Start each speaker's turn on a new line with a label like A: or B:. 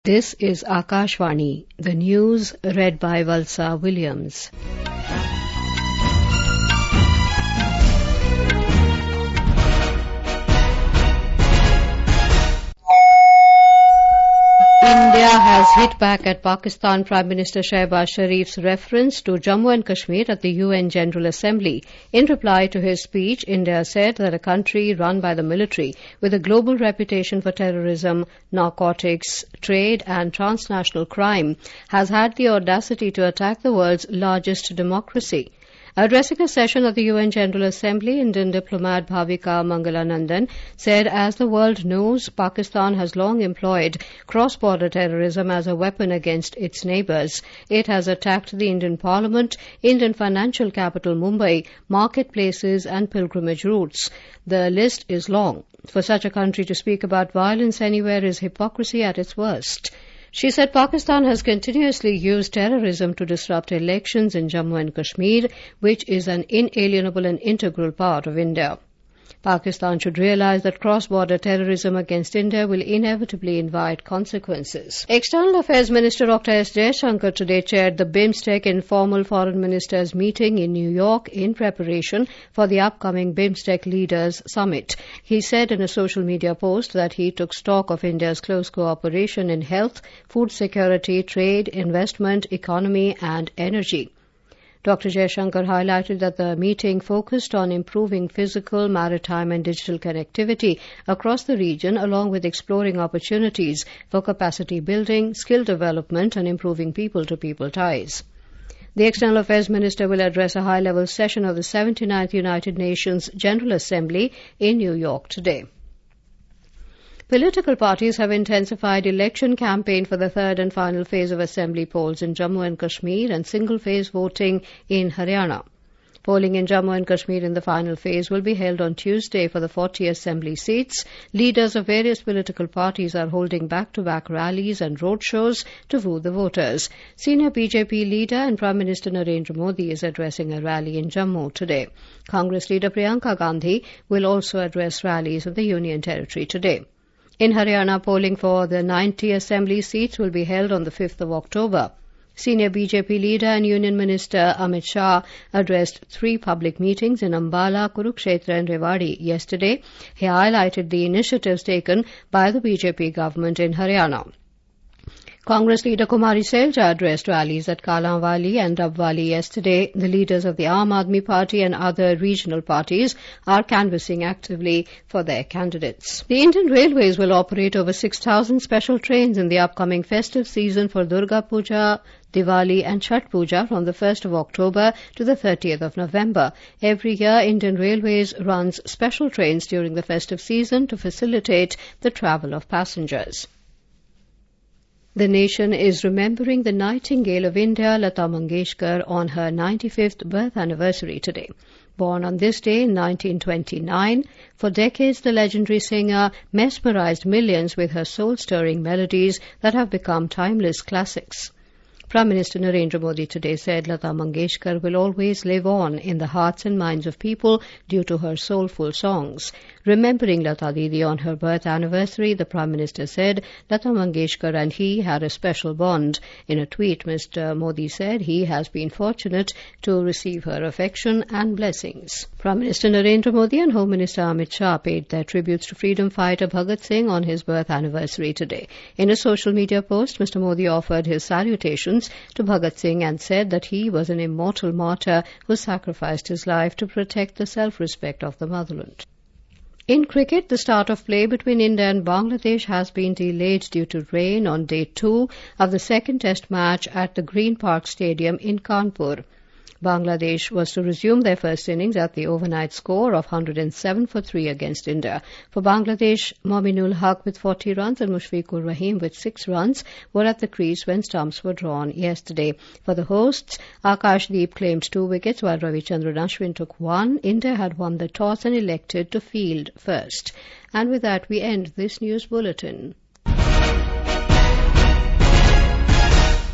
A: This is Akashvani, the news read by Valsa Williams. India has hit back at Pakistan Prime Minister Shehbaz Sharif's reference to Jammu and Kashmir at the UN General Assembly. In reply to his speech, India said that a country run by the military with a global reputation for terrorism, narcotics, trade and transnational crime has had the audacity to attack the world's largest democracy. Addressing a session of the UN General Assembly, Indian diplomat Bhavika Mangalanandan said, as the world knows, Pakistan has long employed cross-border terrorism as a weapon against its neighbours. It has attacked the Indian Parliament, Indian financial capital Mumbai, marketplaces and pilgrimage routes. The list is long. For such a country to speak about violence anywhere is hypocrisy at its worst. She said Pakistan has continuously used terrorism to disrupt elections in Jammu and Kashmir, which is an inalienable and integral part of India. Pakistan should realize that cross-border terrorism against India will inevitably invite consequences. External Affairs Minister Dr. S. Jaishankar today chaired the BIMSTEC informal foreign ministers meeting in New York in preparation for the upcoming BIMSTEC Leaders Summit. He said in a social media post that he took stock of India's close cooperation in health, food security, trade, investment, economy and energy. Dr. Jaishankar highlighted that the meeting focused on improving physical, maritime and digital connectivity across the region, along with exploring opportunities for capacity building, skill development and improving people-to-people ties. The External Affairs Minister will address a high-level session of the 79th United Nations General Assembly in New York today. Political parties have intensified election campaign for the third and final phase of assembly polls in Jammu and Kashmir and single-phase voting in Haryana. Polling in Jammu and Kashmir in the final phase will be held on Tuesday for the 40 assembly seats. Leaders of various political parties are holding back-to-back rallies and roadshows to woo the voters. Senior BJP leader and Prime Minister Narendra Modi is addressing a rally in Jammu today. Congress leader Priyanka Gandhi will also address rallies in the Union Territory today. In Haryana, polling for the 90 assembly seats will be held on the 5th of October. Senior BJP leader and Union Minister Amit Shah addressed 3 public meetings in Ambala, Kurukshetra and Rewari yesterday. He highlighted the initiatives taken by the BJP government in Haryana. Congress leader Kumari Selja addressed rallies at Kalanwali and Rabwali yesterday. The leaders of the Aam Aadmi Party and other regional parties are canvassing actively for their candidates. The Indian Railways will operate over 6,000 special trains in the upcoming festive season for Durga Puja, Diwali and Chhath Puja from the 1st of October to the 30th of November. Every year, Indian Railways runs special trains during the festive season to facilitate the travel of passengers. The nation is remembering the Nightingale of India, Lata Mangeshkar, on her 95th birth anniversary today. Born on this day in 1929, for decades the legendary singer mesmerized millions with her soul-stirring melodies that have become timeless classics. Prime Minister Narendra Modi today said Lata Mangeshkar will always live on in the hearts and minds of people due to her soulful songs. Remembering Lata Didi on her birth anniversary, the Prime Minister said Lata Mangeshkar and he had a special bond. In a tweet, Mr. Modi said he has been fortunate to receive her affection and blessings. Prime Minister Narendra Modi and Home Minister Amit Shah paid their tributes to freedom fighter Bhagat Singh on his birth anniversary today. In a social media post, Mr. Modi offered his salutations to Bhagat Singh and said that he was an immortal martyr who sacrificed his life to protect the self-respect of the motherland. In cricket, the start of play between India and Bangladesh has been delayed due to rain on day 2 of the second test match at the Green Park Stadium in Kanpur. Bangladesh was to resume their first innings at the overnight score of 107 for 3 against India. For Bangladesh, Mominul Haq with 40 runs and Mushfiqur Rahim with 6 runs were at the crease when stumps were drawn yesterday. For the hosts, Akashdeep claimed 2 wickets while Ravichandran Ashwin took 1. India had won the toss and elected to field first. And with that, we end this news bulletin.